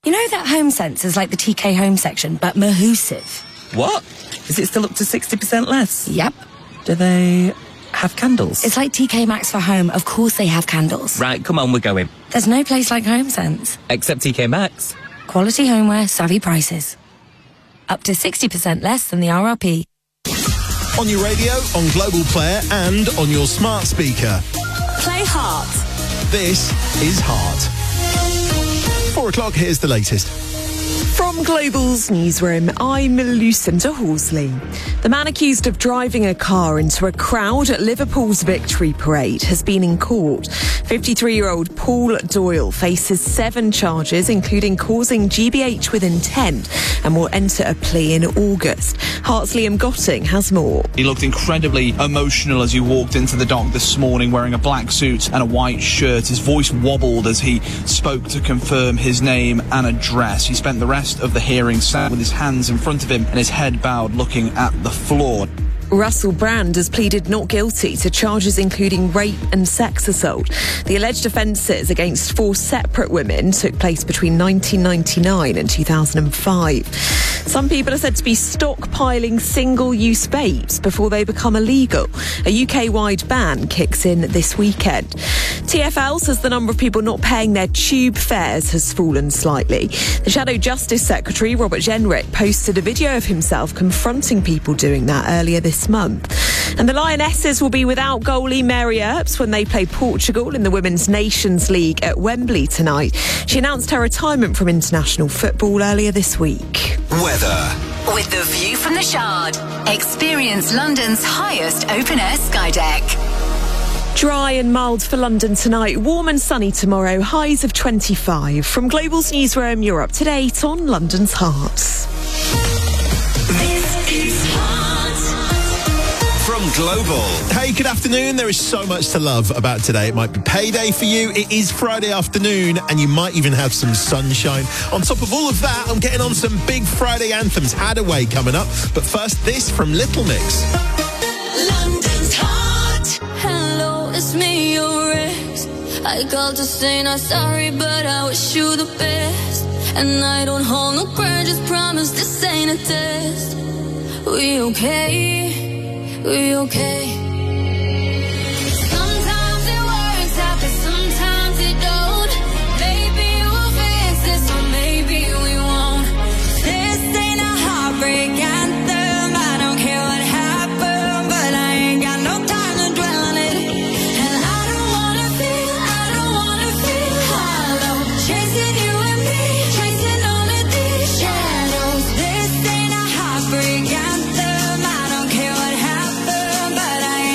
You know that HomeSense is like the TK Home section, but Mahusive. What? Is it still up to 60% less? Yep. Do they have candles? It's like TK Maxx for home. Of course they have candles. Right, come on, we're going. There's no place like HomeSense. Except TK Maxx. Quality homeware, savvy prices. Up to 60% less than the RRP. On your radio, on Global Player, and on your smart speaker. Play Heart. This is Heart. 4 o'clock, here's the latest. From Global's newsroom, I'm Lucinda Horsley. The man accused of driving a car into a crowd at Liverpool's Victory Parade has been in court. 53-year-old Paul Doyle faces 7 charges, including causing GBH with intent, and will enter a plea in August. Heart's Liam Gotting has more. He looked incredibly emotional as he walked into the dock this morning wearing a black suit and a white shirt. His voice wobbled as he spoke to confirm his name and address. He spent the rest of the hearing sat with his hands in front of him and his head bowed looking at the floor. Russell Brand has pleaded not guilty to charges including rape and sex assault. The alleged offences against 4 separate women took place between 1999 and 2005. Some people are said to be stockpiling single-use vapes before they become illegal. A UK-wide ban kicks in this weekend. TfL says the number of people not paying their tube fares has fallen slightly. The Shadow Justice Secretary, Robert Jenrick, posted a video of himself confronting people doing that earlier this month. And the Lionesses will be without goalie Mary Earps when they play Portugal in the Women's Nations League at Wembley tonight. She announced her retirement from international football earlier this week. Weather. With the view from the Shard, experience London's highest open-air sky deck. Dry and mild for London tonight, warm and sunny tomorrow, highs of 25. From Global's newsroom, you're up to date on London's Hearts. This is Heart. From Global. Hey, good afternoon. There is so much to love about today. It might be payday for you. It is Friday afternoon, and you might even have some sunshine. On top of all of that, I'm getting on some big Friday anthems. Hadaway coming up. But first, this from Little Mix. London's Heart. Hello, it's me, your ex. I called to say not sorry, but I wish you the best. And I don't hold no grudges, promise this ain't a test. We okay? We okay? Sometimes it works out, but sometimes it don't. Maybe we'll fix this, or maybe we won't. This ain't a heartbreak anthem. I don't care what happened, but I ain't got no time to dwell on it. And I don't wanna feel hollow. Chasing you and me, chasing all of these shadows. This ain't a heartbreak anthem. I don't care what happened, but I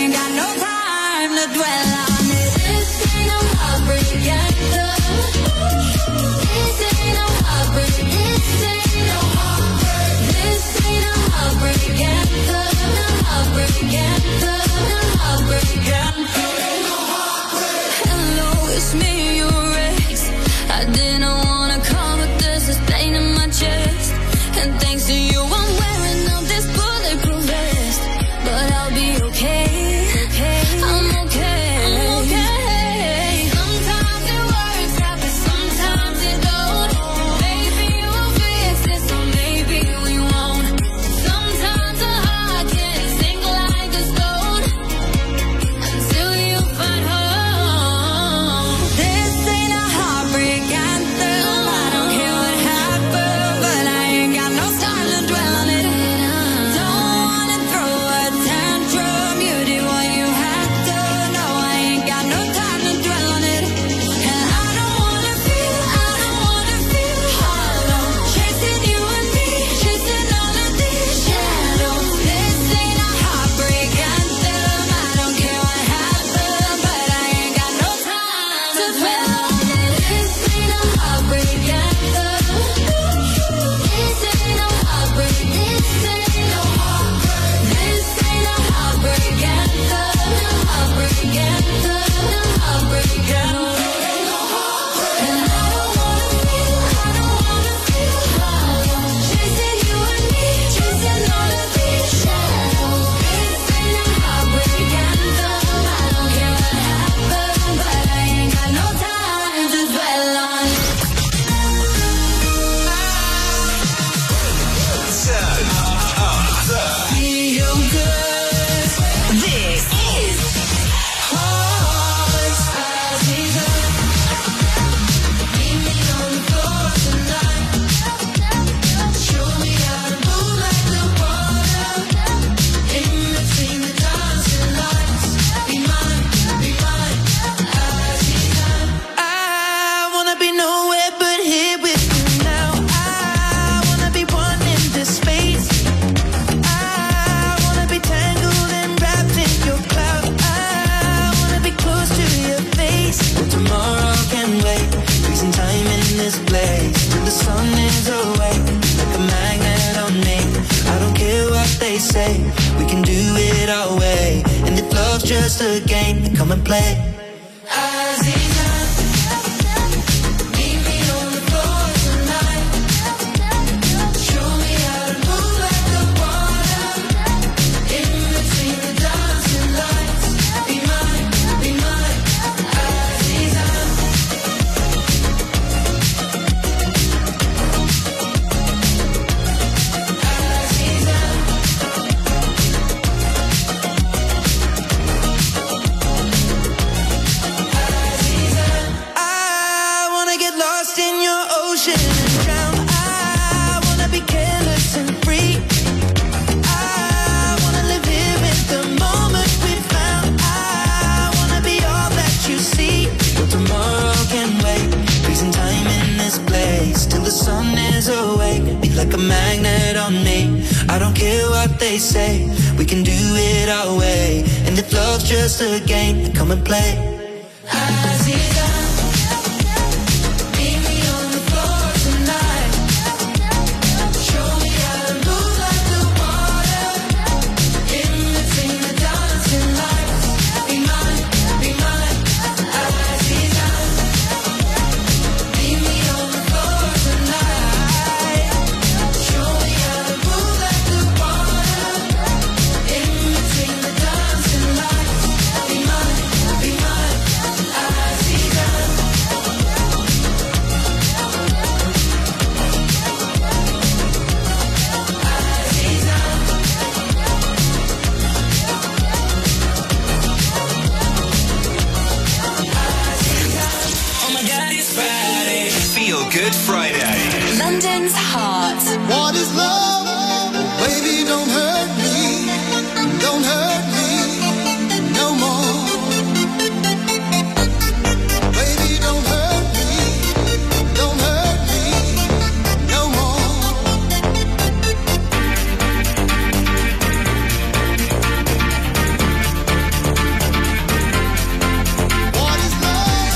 place till the sun is awake, like a magnet on me. I don't care what they say, we can do it our way. And if love's just a game, then come and play. Aziza, meet me on the floor tonight. Show me how to move like the water, in between the dancing lights. Be mine, Aziza. Like a magnet on me. I don't care what they say, we can do it our way. And if love's just a game, then come and play. Aziza, meet me on the floor tonight. Show me how to move like the water, in between the dancing lights. Be mine, Aziza. Meet me on the floor tonight. Show me how to move like the water, in between the dancing lights. Be mine, Aziza. Oh my God, it's Friday. Feel Good Friday. London's heart. What is love? Baby, don't hurt me. Don't hurt me no more. Baby, don't hurt me. Don't hurt me no more. What is love?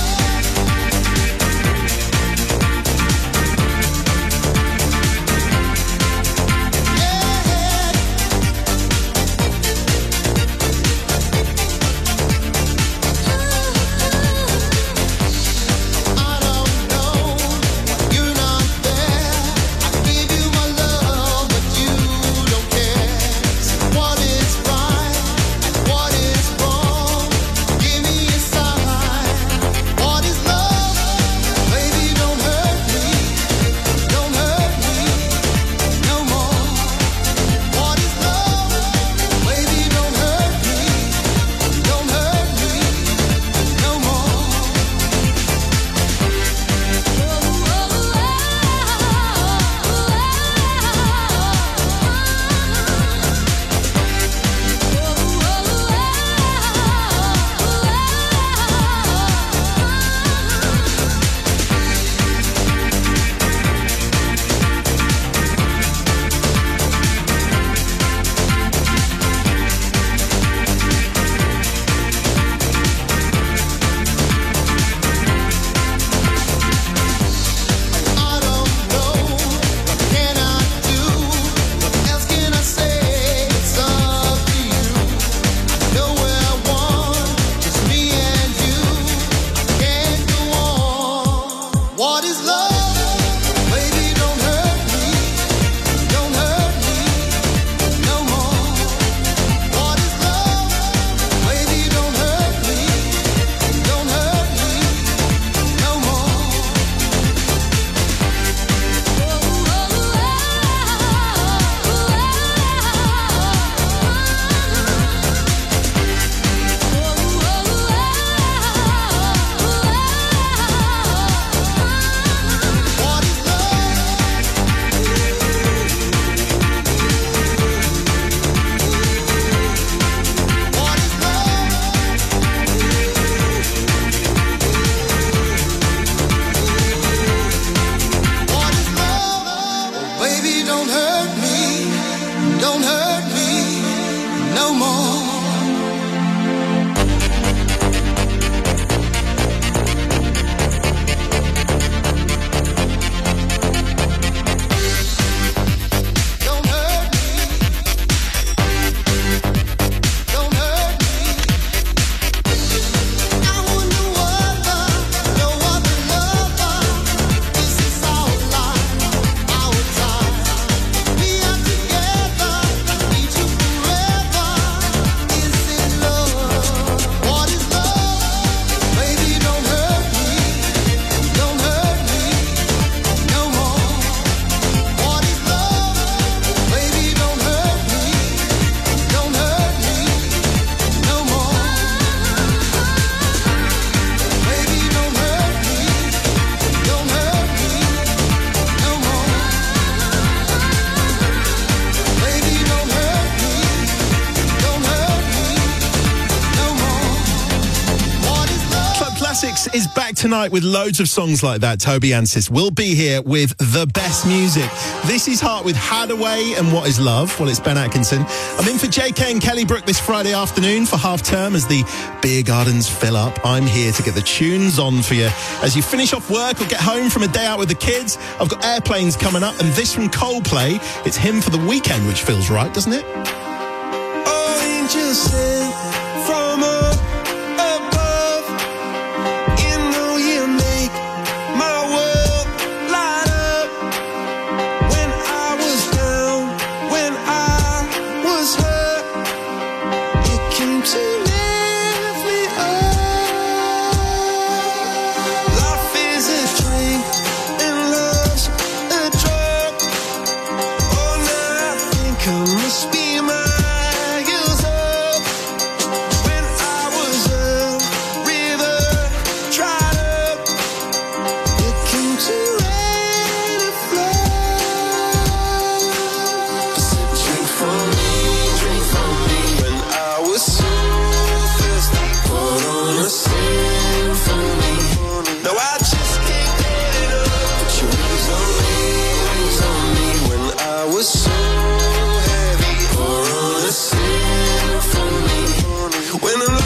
Sis is back tonight with loads of songs like that. Toby and Sis will be here with the best music. This is Heart with Hadaway and What Is Love? Well, it's Ben Atkinson. I'm in for JK and Kelly Brook this Friday afternoon for half term as the beer gardens fill up. I'm here to get the tunes on for you as you finish off work or get home from a day out with the kids. I've got Airplanes coming up and this from Coldplay. It's Him for the Weekend, which feels right, doesn't it? Oh, angels sent from up above. You know you make my world light up. When I was down, when I was hurt, you came to lift me up. Life is a drink and love's a drug. Oh, now I think I must be miles up. When I was a river dried up, you came to rain and flood. Said, drink for me, when I was so thirsty. Put on a symphony. No, I just can't get it up. Put your wings on me, when I was so heavy. Pour on a symphony. When I'm low,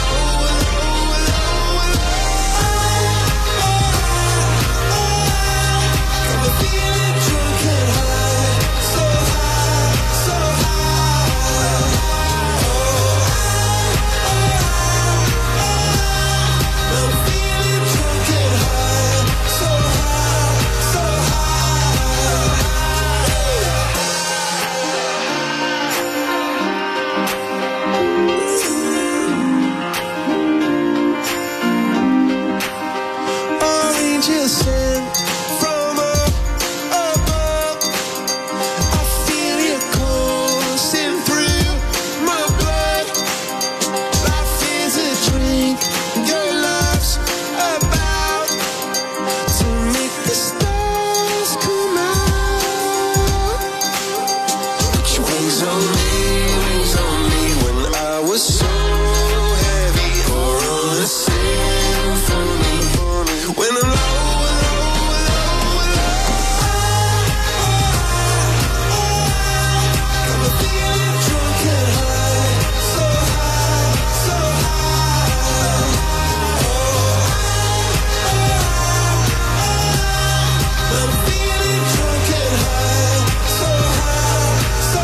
I'm feeling drunk and high, so high, so high. I'm feeling drunk and high, so high, so high. Angels sent from up above. I feel your coursing through my blood. Life is a drink, your love's about to make the stars come out. Put your wings on me, when I was so heavy. Pour on a symphony. When I'm low, I'm feeling drunk and high, so high, so high. I'm feeling drunk and high, so high, so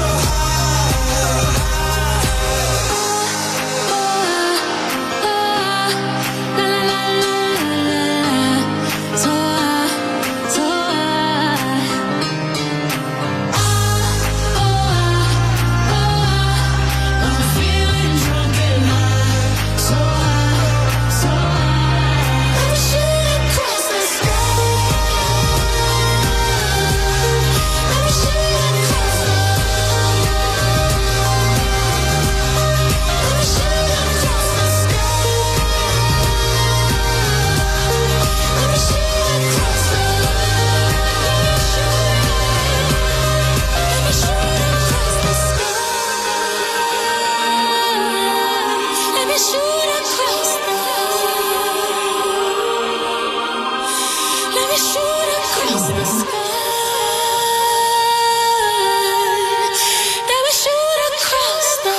I'm feeling drunk and high, so high, so high. I'm shooting across the sky. I'm shooting across the I'm shooting across the sky. I'm shooting across the I'm shooting across the sky. Let me shoot across the Let me shoot across the sky. Let me shoot across the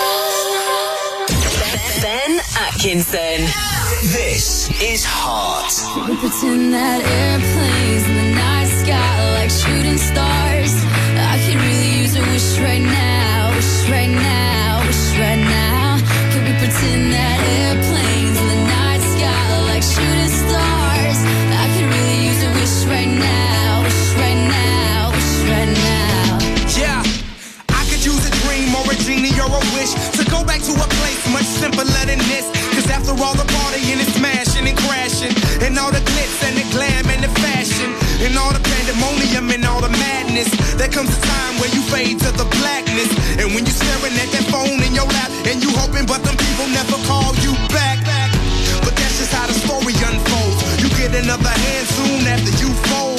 Ben Atkinson. This is Heart. We pretend that airplanes in the night sky are like shooting stars. I could really use a wish right now, wish right now, wish right now. Could we pretend that airplanes in the night sky are like shooting stars? I could really use a wish right now, wish right now, wish right now. Yeah, I could use a dream or a genie or a wish to go back to a place much simpler than this. Cause after all the partying and smashing and crashing, and all the glitz and the glam and the fashion, and all the pandemonium and all the madness, there comes a time where you fade to the blackness. And when you're staring at that phone in your lap, and you hoping but them people never call you back. But that's just how the story unfolds. You get another hand soon after you fold.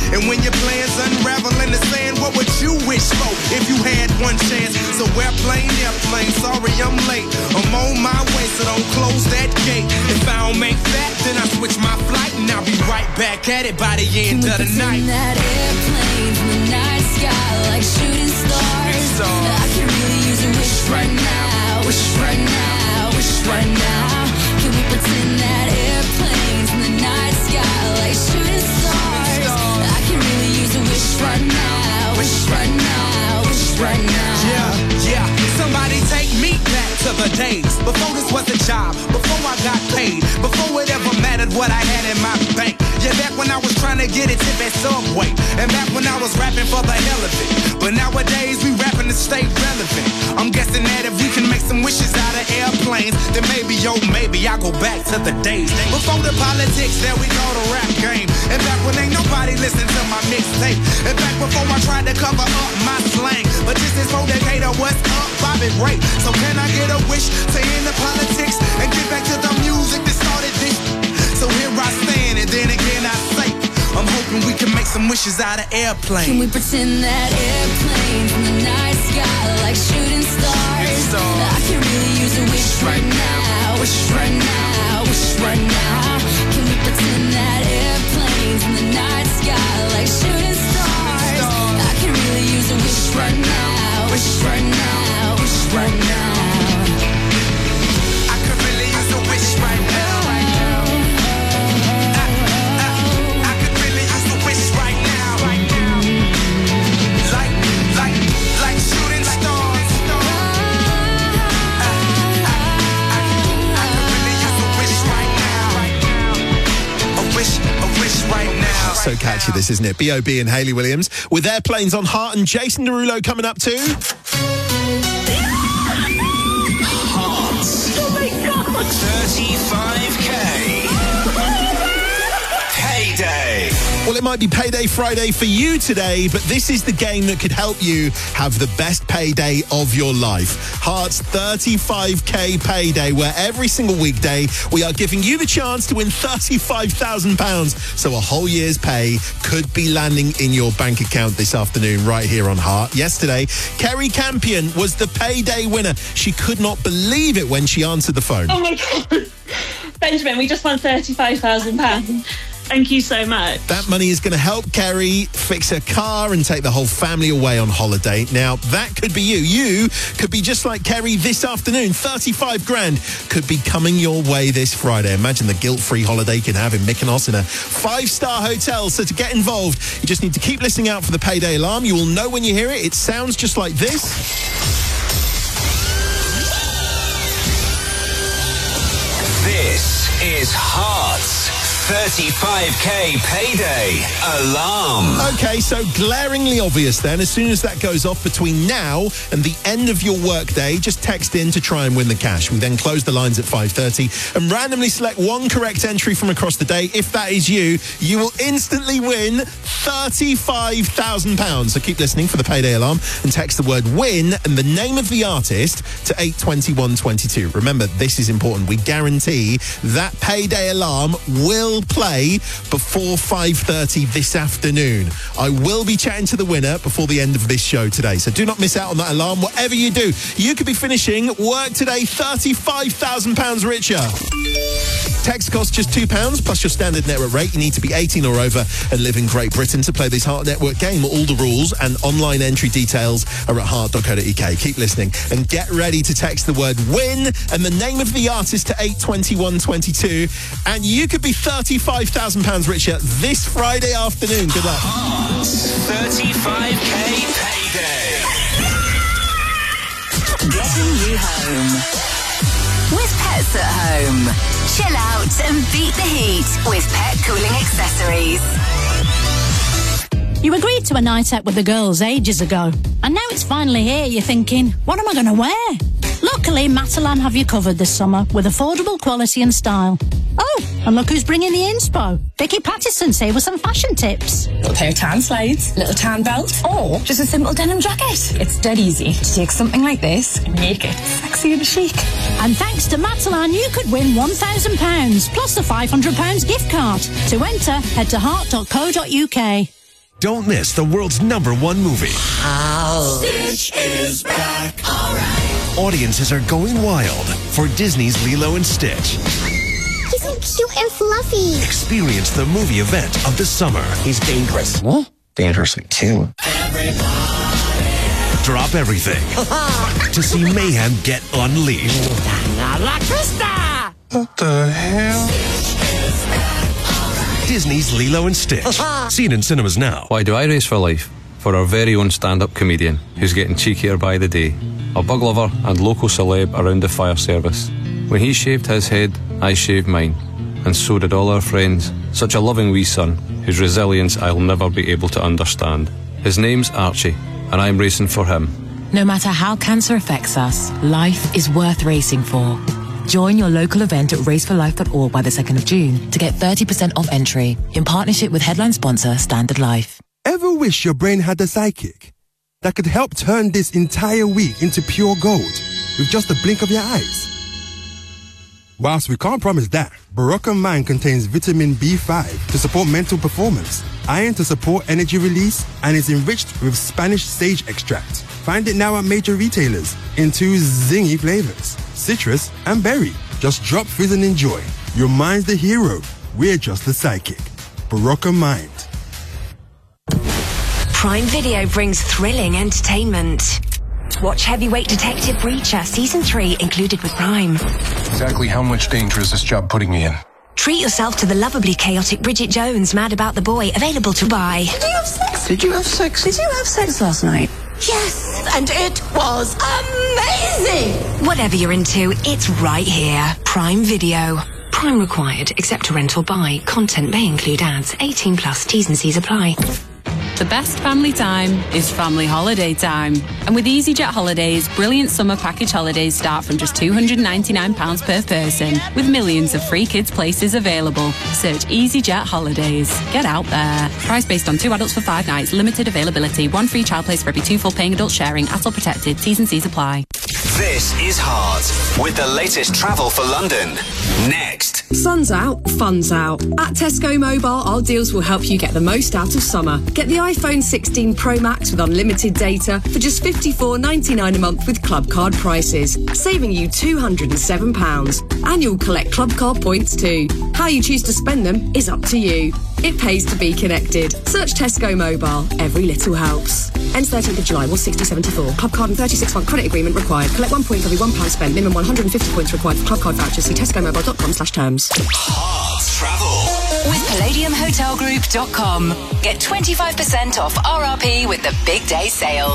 And when your plans unravel in the sand, what would you wish for if you had one chance? So airplane, sorry I'm late. I'm on my way, so don't close that gate. If I don't make that, then I switch my flight, and I'll be right back at it by the end of the night. That airplane from the night sky like shooting stars. I can really use a wish right now. Wish right now. Wish right now. Can we pretend that airplane from the night sky like shooting stars? I can really use a wish right now. Wish right now. Wish right now. Yeah. Somebody take me back to the days before this was a job, before I got paid, before it ever mattered what I had in my bank. Yeah, back when I was trying to get a tip at Subway, and back when I was rapping for the hell of it. But nowadays we rapping to stay relevant. I'm guessing that if we can make some wishes out of airplanes, then maybe I'll go back to the days before the politics. There we go, the rap game. And back when ain't nobody listened to my mixtape, and back before I tried to cover up my slang. But this is for Decatur, what's up, Bobby Ray? So can I get a wish to end the politics and get back to the music that started this? So here I stand, and then again I say, I'm hoping we can make some wishes out of airplanes. Can we pretend that airplane from the night sky like shooting stars? I can really use a wish right now. Wish right now. Wish right now. Can we pretend that airplane from the night sky like shooting stars? I can really use a wish right now. Wish right now. Wish right now. I could really use a wish right now. I could really use a wish right now. Like shooting stars. I could really use a wish right now. A wish right now. So catchy, this, isn't it? B.O.B. and Hayley Williams with Airplanes on Heart, and Jason Derulo coming up too. Hearts. Oh my God. 35K. Payday. Well, it might be Payday Friday for you today, but this is the game that could help you have the best payday of your life. Heart's 35K Payday, where every single weekday we are giving you the chance to win £35,000. So a whole year's pay could be landing in your bank account this afternoon right here on Heart. Yesterday, Kerry Campion was the payday winner. She could not believe it when she answered the phone. Oh my God. Benjamin, we just won £35,000. Thank you so much. That money is going to help Kerry fix her car and take the whole family away on holiday. Now, that could be you. You could be just like Kerry this afternoon. 35 grand could be coming your way this Friday. Imagine the guilt-free holiday you can have in Mykonos in a 5-star hotel. So to get involved, you just need to keep listening out for the payday alarm. You will know when you hear it. It sounds just like this. This is Hearts 35K Payday Alarm. Okay, so glaringly obvious then. As soon as that goes off between now and the end of your workday, just text in to try and win the cash. We then close the lines at 5:30 and randomly select one correct entry from across the day. If that is you, you will instantly win £35,000. So keep listening for the payday alarm and text the word win and the name of the artist to 82122. Remember, this is important. We guarantee that payday alarm will play before 5:30 this afternoon. I will be chatting to the winner before the end of this show today, so do not miss out on that alarm. Whatever you do, you could be finishing work today £35,000 richer. Text costs just £2 plus your standard network rate. You need to be 18 or over and live in Great Britain to play this Heart Network game. All the rules and online entry details are at heart.co.uk. Keep listening and get ready to text the word win and the name of the artist to 82122, and you could be £35,000 richer this Friday afternoon. Good luck. Hearts 35K Payday. Getting you home. With Pets at Home. Chill out and beat the heat with Pet Cooling Accessories. You agreed to a night out with the girls ages ago, and now it's finally here. You're thinking, what am I going to wear? Luckily, Matalan have you covered this summer with affordable quality and style. Oh, and look who's bringing the inspo. Vicky Pattison's here with some fashion tips. A pair of tan slides, little tan belt, or just a simple denim jacket. It's dead easy to take something like this and make it sexy and chic. And thanks to Matalan, you could win £1,000 plus a £500 gift card. To enter, head to heart.co.uk. Don't miss the world's #1 movie. Stitch is back. All right. Audiences are going wild for Disney's Lilo and Stitch. He's so cute and fluffy. Experience the movie event of the summer. He's dangerous. What? Dangerous too. Drop everything to see mayhem get unleashed. What the hell? Disney's Lilo and Stitch. Seen in cinemas now. Why do I race for life? For our very own stand-up comedian, who's getting cheekier by the day. A bug lover and local celeb around the fire service. When he shaved his head, I shaved mine. And so did all our friends. Such a loving wee son, whose resilience I'll never be able to understand. His name's Archie, and I'm racing for him. No matter how cancer affects us, life is worth racing for. Join your local event at raceforlife.org by the 2nd of June to get 30% off entry in partnership with headline sponsor Standard Life. Ever wish your brain had a sidekick that could help turn this entire week into pure gold with just a blink of your eyes? Whilst we can't promise that, Barocca Mind contains vitamin B5 to support mental performance, iron to support energy release, and is enriched with Spanish sage extract. Find it now at major retailers in 2 zingy flavors, citrus and berry. Just drop fizz and enjoy. Your mind's the hero. We're just the sidekick. Barocca Mind. Prime Video brings thrilling entertainment. Watch Heavyweight Detective Reacher Season 3 included with Prime. Exactly how much danger is this job putting me in? Treat yourself to the lovably chaotic Bridget Jones Mad About the Boy, available to buy. Did you have sex? Did you have sex? Did you have sex last night? Yes, and it was amazing! Whatever you're into, it's right here. Prime Video. Prime required, except to rent or buy. Content may include ads. 18+, T's and C's apply. The best family time is family holiday time. And with EasyJet Holidays, brilliant summer package holidays start from just £299 per person, with millions of free kids places available. Search EasyJet Holidays. Get out there. Price based on 2 adults for 5 nights. Limited availability. 1 free child place for every 2 full paying adults sharing. ATOL protected. T's and C's apply. This is Heart, with the latest travel for London. Next. Sun's out, fun's out. At Tesco Mobile, our deals will help you get the most out of summer. Get the iPhone 16 Pro Max with unlimited data for just £54.99 a month with Club Card prices, saving you £207. And you'll collect Club Card points too. How you choose to spend them is up to you. It pays to be connected. Search Tesco Mobile. Every little helps. Ends 13th of July, was 60.74. Club Card and 36-month credit agreement required. Collect 1 point for every £1 spent. Minimum 150 points required for Club Card vouchers. See tescomobile.com/terms. Heart travel. With PalladiumHotelGroup.com. Get 25% off RRP with the Big Day Sale.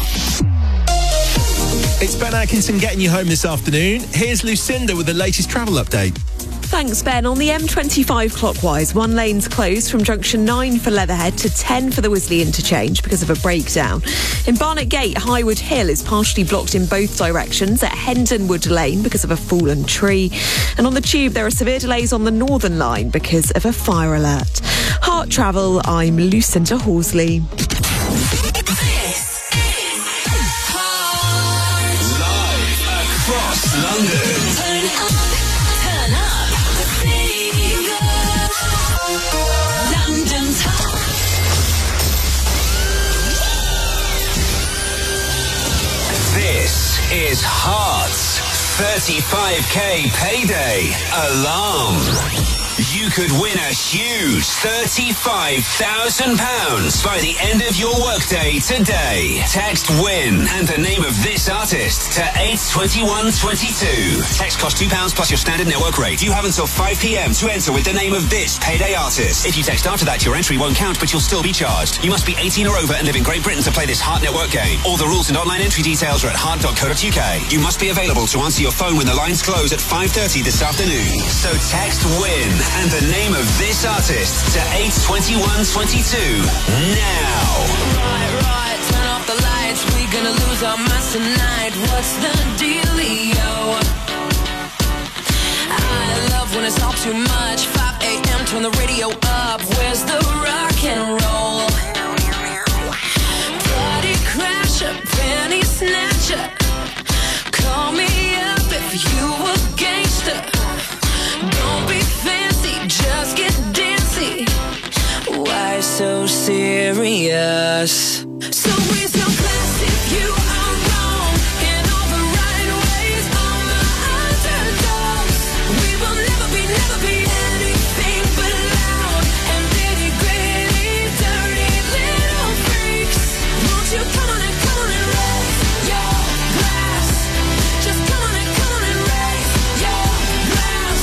It's Ben Atkinson getting you home this afternoon. Here's Lucinda with the latest travel update. Thanks, Ben. On the M25 clockwise, 1 lane's closed from junction 9 for Leatherhead to 10 for the Wisley interchange because of a breakdown. In Barnet Gate, Highwood Hill is partially blocked in both directions at Hendonwood Lane because of a fallen tree. And on the Tube, there are severe delays on the Northern Line because of a fire alert. Heart Travel, I'm Lucinda Horsley. Live across London. Turn up, turn up. London Top. This is Heart's 35k payday alarm. You could win a huge £35,000 by the end of your workday today. Text WIN and the name of this artist to 82122. Text costs £2 plus your standard network rate. You have until 5 p.m. to enter with the name of this payday artist. If you text after that, your entry won't count, but you'll still be charged. You must be 18 or over and live in Great Britain to play this Heart Network game. All the rules and online entry details are at heart.co.uk. You must be available to answer your phone when the lines close at 5:30 this afternoon. So text WIN and the name of this artist to 82122 now. Right, turn off the lights. We gonna lose our minds tonight. What's the dealio? I love when it's all too much. 5 a.m. turn the radio up. Where's the rock and roll? Party crasher, penny snatcher. Call me up if you a gangster. Don't be fancy, just get dancy. Why so serious. So raise your glass if you are wrong in all the right ways. All the underdogs. We will never be anything but loud and nitty gritty, dirty little freaks. Won't you come on and raise your glass? Just come on and raise your glass.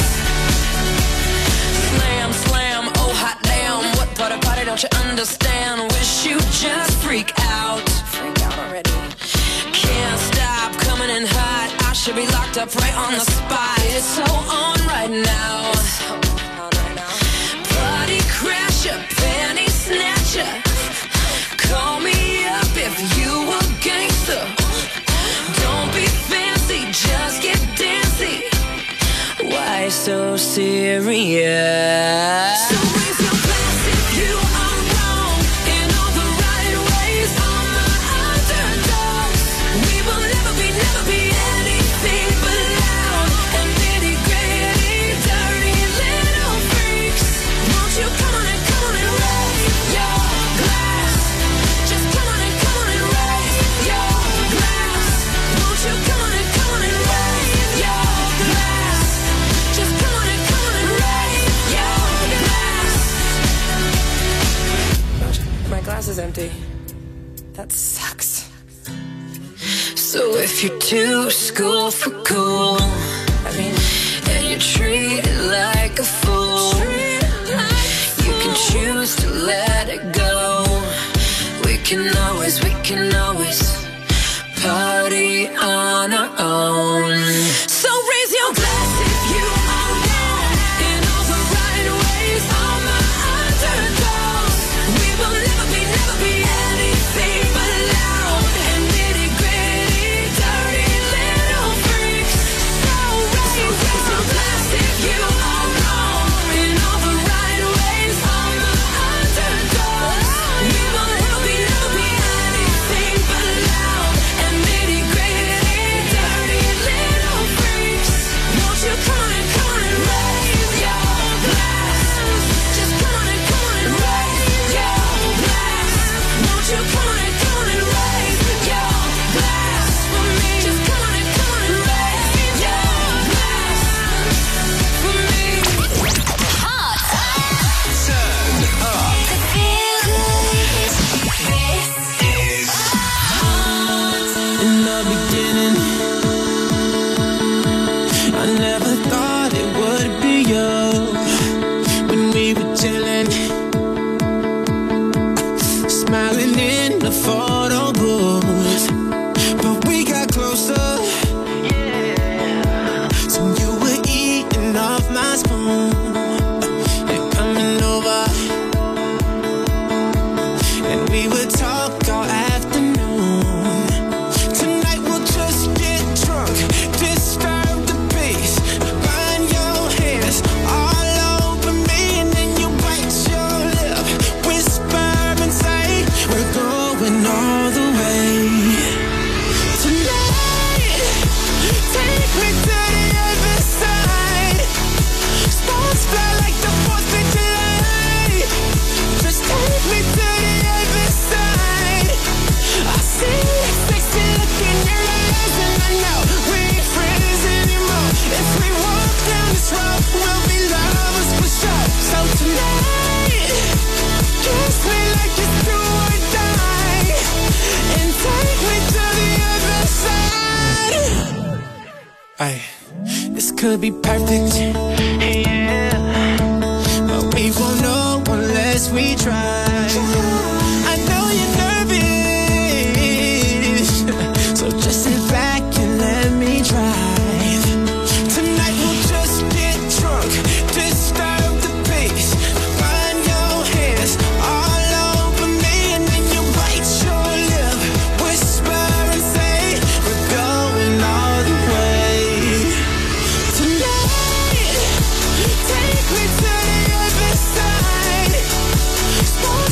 Slam, slam, oh hot damn. What part of party don't you understand? Wish you just freak out. Freak out already. Can't stop coming in hot. I should be locked up right on the spot. It's so on right now. Party crasher, panty snatcher. Call me up if you a gangster. Don't be fancy, just get dancy. Why so serious? So raise your glass if you are wrong in all the right ways. All the underdogs. We will never be anything but loud and nitty gritty, dirty little freaks. Won't you come on and raise your glass? Just come on and raise your glass. Won't you come on and raise your glass? Just come on and raise your glass. My glass is empty. That sucks. So if you're too school for cool, and you treat it like a fool, you can choose to let it go. We can always party on our own. So raise your glass if you are wrong in all the right ways. All the underdogs. We will never be anything but loud and nitty gritty, dirty little freaks. So raise your glass if you are wrong in all the right ways. All the underdogs. We will never be anything but loud and nitty gritty, dirty little freaks. Won't you come on and raise your glass? Just come on and raise your glass. Won't you come on and raise your glass for me? Just come on and raise your glass for me. Turn up. In the beginning, I never thought it would be you. When we were chilling, smiling in the photo booth, but we got closer. So you were eating off my spoon and coming over, and we would talk all afternoon. Tonight we'll just get drunk, disturb the peace, burn your hands all over me, and then you bite your lip, whisper and say we're going all the way. Tonight, take me to the other side. Stars fly like the 4th of July. Just take me to the other side. I see that sexy look in your eyes, and I know we ain't friends anymore. If we walk down this road, we'll be lovers for sure. So tonight, kiss me like it's do or die, and take me to the other side. Ay, this could be perfect, yeah, but we won't know unless we try. I know you're nervous, so just sit back and let me drive. Tonight we'll just get drunk, disturb the peace, burn your hands all over me, and then you bite your lip, whisper and say we're going all the way. Tonight, take me to the other side.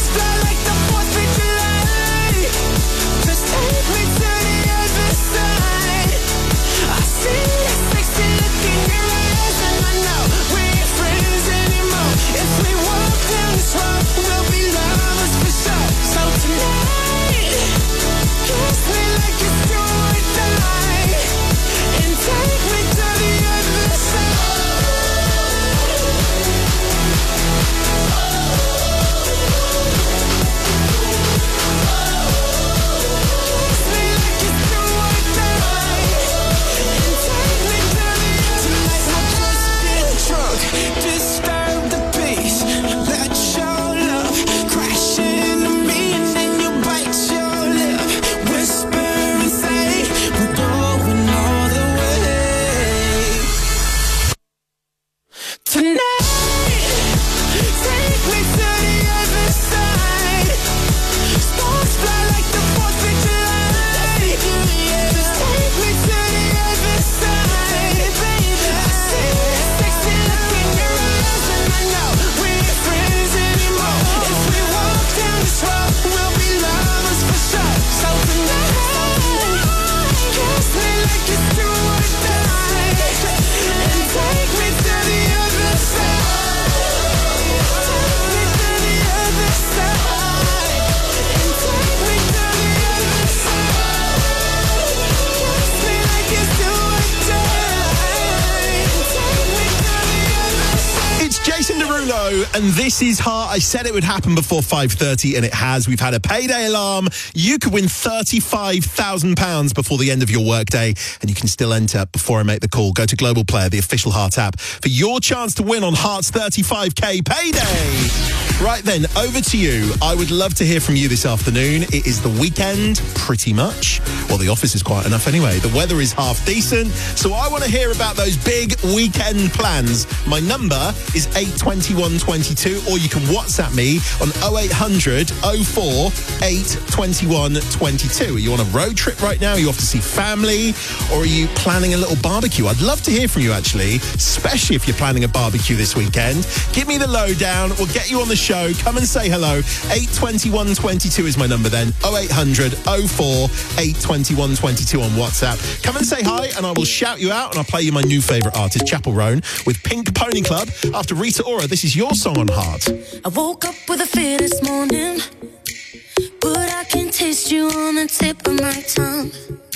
Blue, and this is Heart. I said it would happen before 5:30, and it has. We've had a payday alarm. You could win £35,000 before the end of your workday, and you can still enter before I make the call. Go to Global Player, the official Heart app, for your chance to win on Heart's 35k payday. Right then, over to you. I would love to hear from you this afternoon. It is the weekend, pretty much. Well, the office is quiet enough anyway. The weather is half decent, so I want to hear about those big weekend plans. My number is 82122, or you can WhatsApp me on 0800 04 82122. Are you on a road trip right now? Are you off to see family? Or are you planning a little barbecue? I'd love to hear from you, actually, especially if you're planning a barbecue this weekend. Give me the lowdown. We'll get you on the show. Come and say hello. 82122 is my number then. 0800 04 82122 on WhatsApp. Come and say hi, and I will shout you out, and I'll play you my new favourite artist, Chapel Roan, with Pink Pony Club. After Rita Ora, this is your song on Heart. I woke up with a fear this morning, but I can taste you on the tip of my tongue.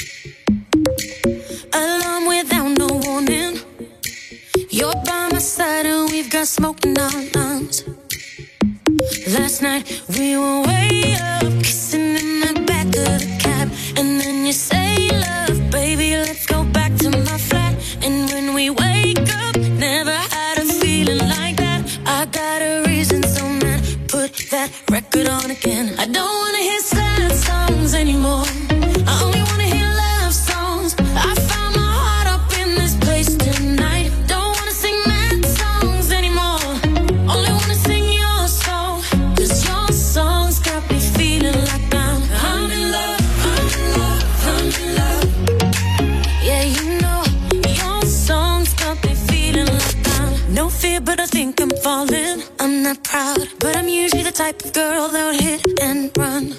Alarm without no warning. You're by my side and we've got smoke in our lungs. Last night we were way up, kissing in the back of the cab, and then you say, love, baby, let's go back to my flat. And when we wake up, never had a feeling like that. I got a reason, so man, put that record on again. I don't wanna hear sad songs anymore. I only wanna hear love songs. I found my heart up in this place tonight. Don't wanna sing mad songs anymore. Only wanna sing your song, 'cause your songs got me feeling like I'm in love, I'm in love, I'm in love. Yeah, you know, your songs got me feeling like I'm no fear, but I think I'm falling. I'm not proud, but I'm usually the type of girl that would hit and run.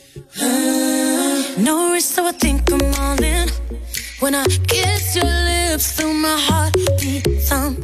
No risk, so I think I'm all in. When I kiss your lips, feel my heartbeat thump.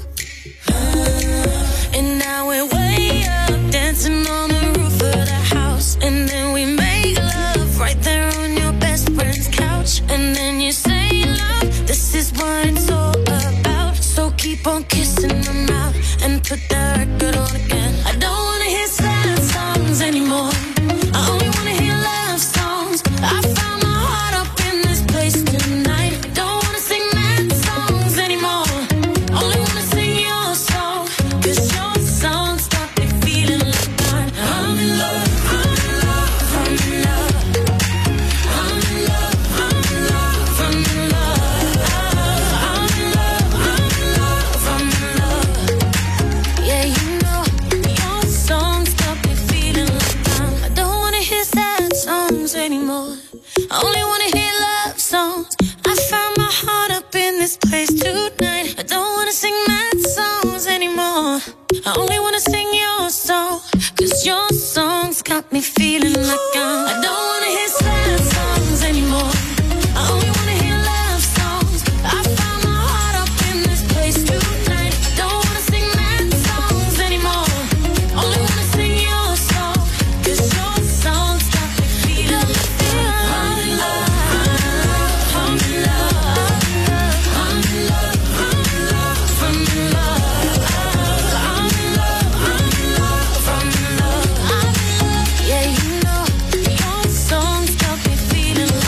And now we're way up, dancing on the roof of the house. And then we make love right there on your best friend's couch. And then you say, love, this is what it's all about. So keep on kissing them out and put that record on again. I don't wanna hear sad songs anymore. I only wanna hear love songs. I found my heart up in this place tonight. Don't wanna sing mad songs anymore. Only wanna sing your song, 'cause your songs got me feeling like I'm in love, I'm in love, I'm in love. I'm in love, I'm in love, I'm in love. I'm in love, I'm in love, I'm in love. Yeah, you know, your songs got me feeling like I don't wanna hear sad songs anymore. I only wanna hear love songs. I found my heart up in this place tonight. I don't wanna sing mad songs anymore. I only wanna sing your song, 'cause your songs got me feeling like I don't wanna hear sad songs anymore. I only wanna hear love songs. I found my heart up in this place tonight. I don't wanna sing mad songs anymore. Only wanna sing your song, 'cause your songs got me feeling like I'm in love, I'm in love, I'm in love, I'm in love, I'm in love, I'm in love, I'm in love, I'm in love, I'm in love. Yeah, you know, your songs got me feeling like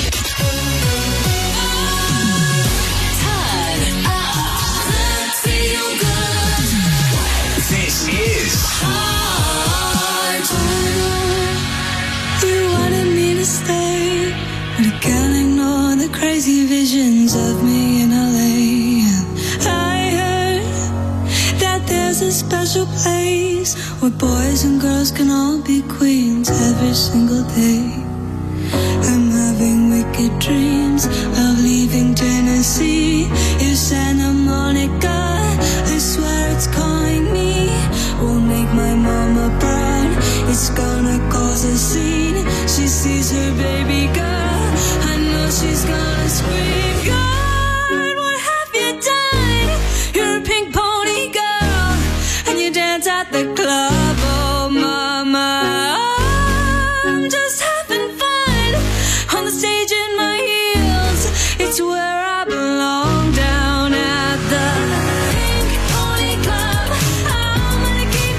turn up, feel good. This is Heart. You wanted me to stay, but I can't ignore the crazy visions of me in LA. I heard that there's a special place where boys and girls can all be queens every single day. I'm having wicked dreams of leaving Tennessee. If Santa Monica, I swear it's calling me. Will make my mama proud. It's gonna cause a scene. She sees her baby girl. I know she's gonna scream. God, what have you done? You're a pink pony girl, and you dance at the club. Oh, mama, I'm just having fun on the stage in my heels. It's where I belong, down at the Pink Pony Club. I'm gonna keep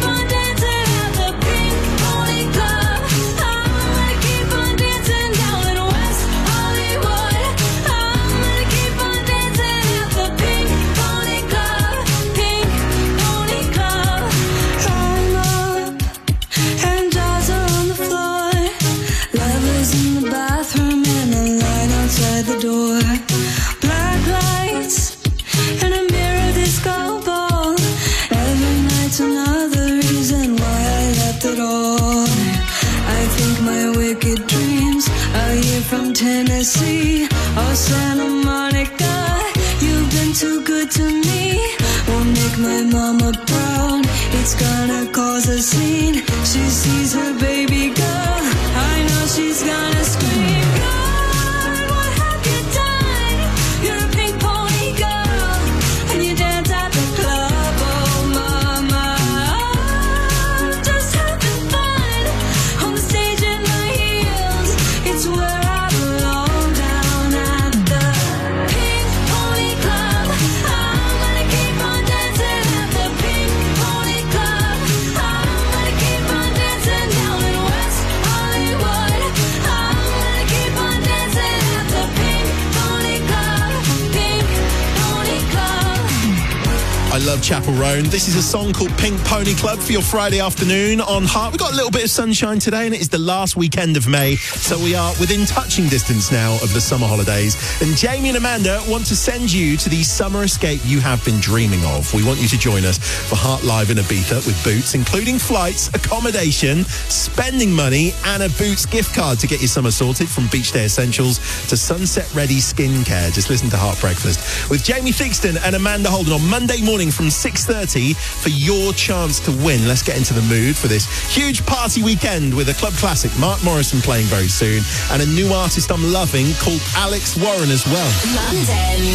Are you from Tennessee or Santa Monica? You've been too good to me. Won't make my mama proud. It's gonna cause a scene. She sees her baby girl. I know she's gonna scream. God, what have you done? You're a pink pony girl, and you dance at the club. Oh, mama, I'm just having fun on the stage in my heels. It's where I belong, down at the Pink Pony Club. I'm gonna keep on dancing at the Pink Pony Club. I'm gonna keep on dancing down in West Hollywood. I'm gonna keep on dancing at the Pink Pony Club. Pink Pony Club. I love Chapel Roan. This is a song called Pink Pony Club for your Friday afternoon on Heart. We've got a little bit of sunshine today, and it is the last weekend of May, so we are within touching distance now of the summer holidays. And Jamie and Amanda want to send you to the summer escape you have been dreaming of. We want you to join us for Heart Live in Ibiza with Boots, including flights, accommodation, spending money, and a Boots gift card to get your summer sorted, from beach day essentials to sunset ready skincare. Just listen to Heart Breakfast with Jamie Theakston and Amanda Holden on Monday morning from 6:30 for your chance to win. Let's get into the mood for this huge party weekend with a club classic, Mark Morrison, playing very soon, and a new artist I'm loving called Alex Warren as well. London.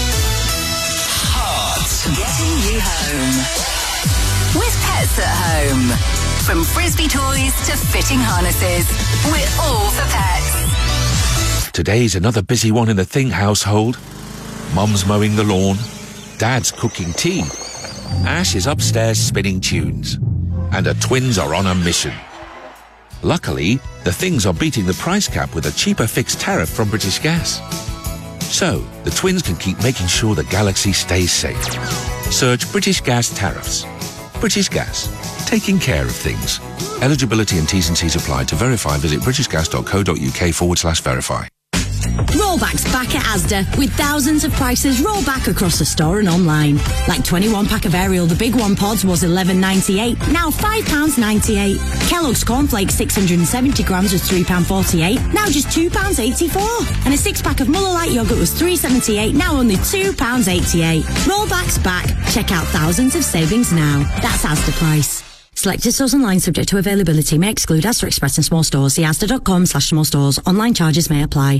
Heart. Getting you home. With Pets at Home. From Frisbee toys to fitting harnesses, we're all for pets. Today's another busy one in the Think household. Mum's mowing the lawn, Dad's cooking tea, Ash is upstairs spinning tunes, and her twins are on a mission. Luckily, the Things are beating the price cap with a cheaper fixed tariff from British Gas. So, the twins can keep making sure the galaxy stays safe. Search British Gas tariffs. British Gas, taking care of things. Eligibility and T's and C's apply. To verify, visit britishgas.co.uk/verify. Rollback's back at Asda with thousands of prices rolled back across the store and online. Like 21 pack of Ariel, the big one pods was $11.98, now £5.98. Kellogg's Cornflakes 670 grams was £3.48, now just £2.84. And a 6-pack of Muller Light yogurt was $3.78, now only £2.88. Rollback's back. Check out thousands of savings now. That's Asda price. Selected stores online subject to availability may exclude Asda Express and small stores. See asda.com/small stores. Online charges may apply.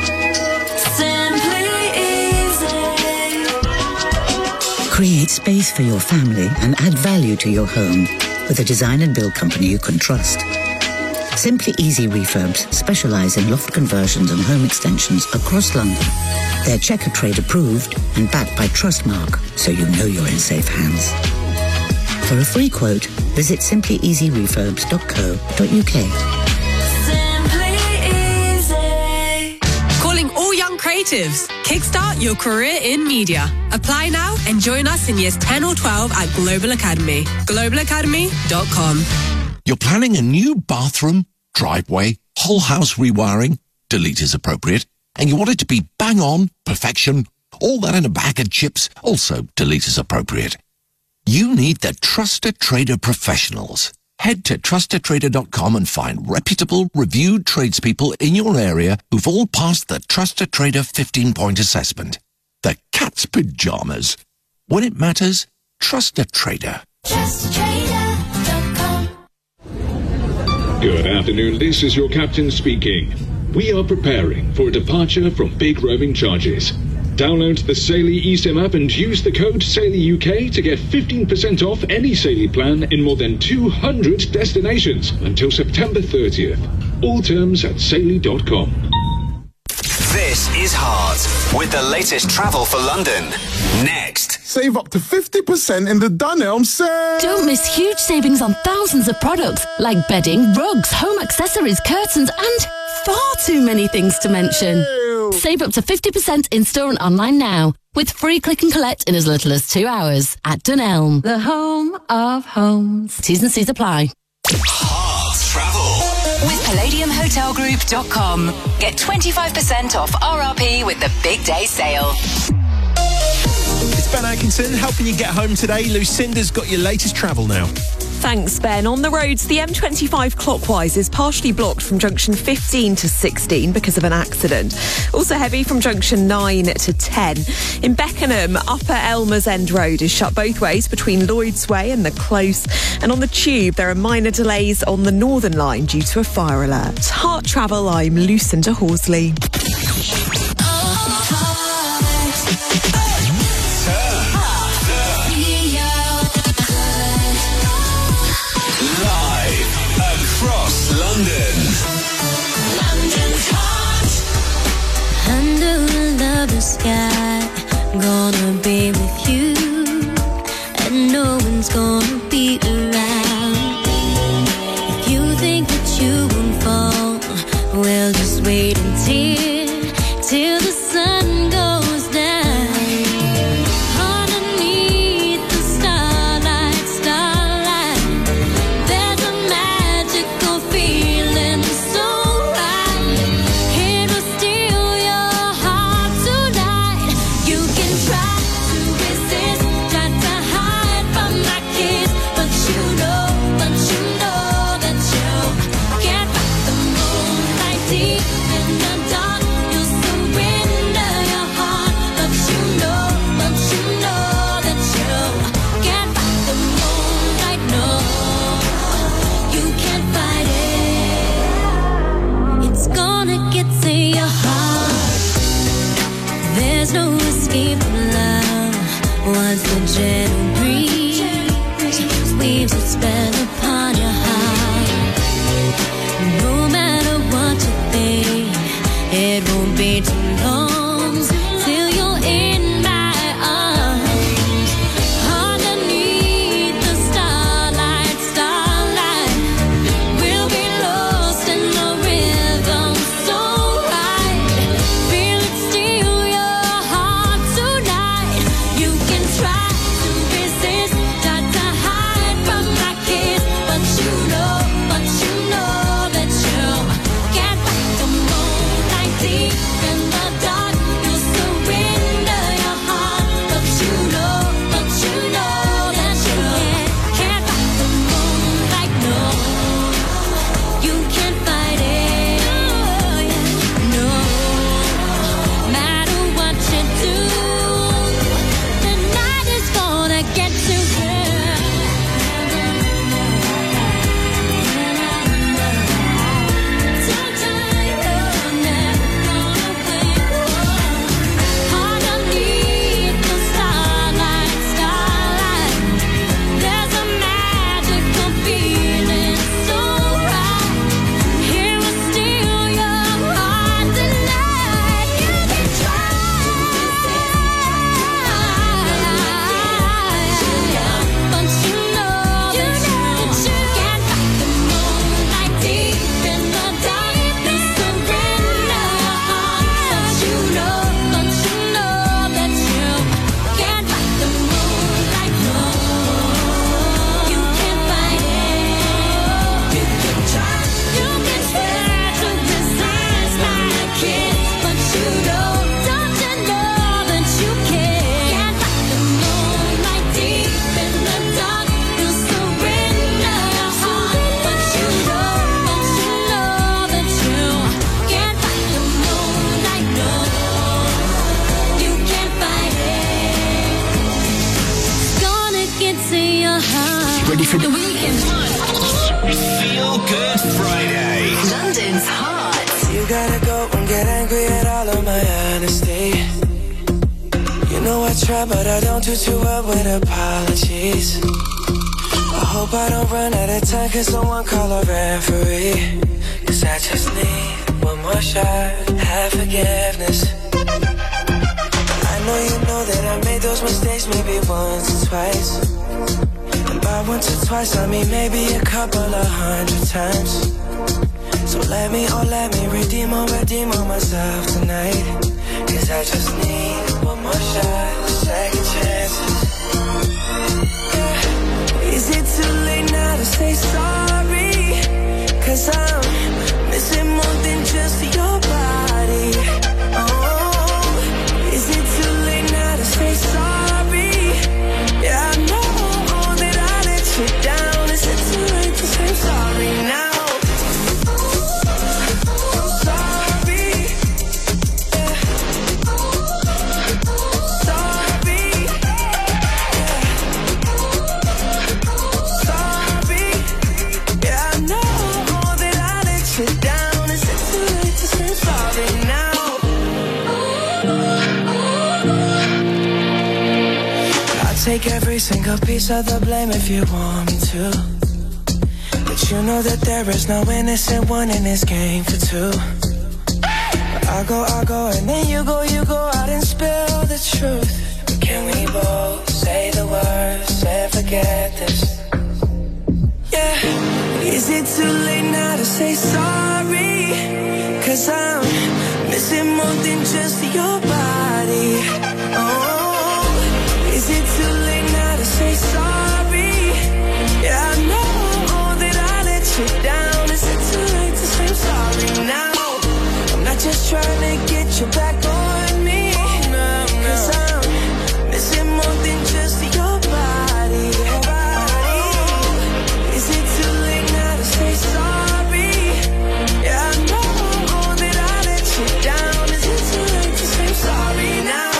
Create space for your family and add value to your home with a design and build company you can trust. Simply Easy Refurbs specialise in loft conversions and home extensions across London. They're Checker Trade approved and backed by Trustmark, so you know you're in safe hands. For a free quote, visit simplyeasyrefurbs.co.uk. Calling all young creatives. Kickstart your career in media. Apply now and join us in years 10 or 12 at Global Academy. globalacademy.com. You're planning a new bathroom, driveway, whole house rewiring, delete is appropriate, and you want it to be bang on, perfection, all that in a bag of chips, also delete is appropriate. You need the Trusted Trader professionals. Head to trustedtrader.com and find reputable, reviewed tradespeople in your area who've all passed the Trusted Trader 15-point assessment. The cat's pajamas. When it matters, trust a trader. TrustedTrader.com. Good afternoon, this is your captain speaking. We are preparing for a departure from big roaming charges. Download the Saily eSIM app and use the code SAILYUK to get 15% off any Saily plan in more than 200 destinations until September 30th. All terms at Saily.com. This is Heart with the latest travel for London. Next. Save up to 50% in the Dunelm sale. Don't miss huge savings on thousands of products like bedding, rugs, home accessories, curtains, and far too many things to mention. Save up to 50% in store and online now with free click and collect in as little as 2 hours at Dunelm, the home of homes. T's and C's apply. Heart travel. With PalladiumHotelGroup.com. Get 25% off RRP with the big day sale. It's Ben Atkinson helping you get home today. Lucinda's got your latest travel now. Thanks, Ben. On the roads, the M25 clockwise is partially blocked from junction 15 to 16 because of an accident. Also heavy from junction 9 to 10. In Beckenham, Upper Elmers End Road is shut both ways between Lloyds Way and the Close. And on the Tube, there are minor delays on the Northern Line due to a fire alert. Heart Travel, I'm Lucinda Horsley. Under a lover's sky, gonna be with you, and no one's gonna be around. If you think that you won't fall, well, just wait till the sun goes down. Underneath the starlight, there's a magical feeling so right. It will steal your heart tonight. You can try to resist, try to hide from my kiss, but you know that you can't fight the moonlight deep in the dark. You surrender your heart, but you know that you can't fight the moonlight. No, you can't fight it. It's gonna get to your heart. There's no escape from love once the gentle breeze weaves its spell upon your heart. No matter what you think, it won't be too long till you're in my arms. Underneath the starlight, we'll be lost in the rhythm so right. Feel it steal your heart tonight. You can try to resist, try to hide from my kiss, but you know that you can't fight the moonlight deep in the dark. You surrender your heart, but you know that you can't fight the moonlight. No, you can't fight it. No, matter what you do, the night is gonna get to you. Underneath the starlight, there's a magical feeling so right. Here will steal your heart tonight. You can try, but you know that you can't fight the moonlight deep in the dark. You surrender your heart, but you know that you can't fight the moonlight. No, you can't fight it. You can try to resist my kiss, but you know, don't you know that you can't fight the moonlight deep in the dark. You surrender your heart, but you know that you can't fight the moonlight. No, you can't fight it. It's gonna get to your heart. Ready for the weekend? Feel Good Friday. London's Heart. You gotta go and get angry at all of my honesty. You know I try, but I don't do too well with apologies. I hope I don't run out of time, cause someone call a referee. Cause I just need one more shot, have forgiveness. I know you know that I made those mistakes maybe once or twice. And by once or twice I mean maybe a couple of 100 times. So let me redeem on myself tonight. Cause I just need one more shot, second chances. Yeah. Is it too late now to say sorry? Cause I'm missing more than just your body. Oh, is it too late now to say sorry? Yeah, I know that I let you down. Is it take every single piece of the blame if you want me to. But you know that there is no innocent one in this game for two. But I go, and then you go out and spill the truth. But can we both say the words and forget this? Yeah. Is it too late now to say sorry? 'Cause I'm missing more than just your body. Oh, is it too late now to say sorry? Yeah, I know that I let you down. Is it too late to say I'm sorry now? I'm not just trying to get you back on me. 'Cause I'm missing more than just your body. Is it too late now to say sorry? Yeah, I know that I let you down. Is it too late to say I'm sorry now?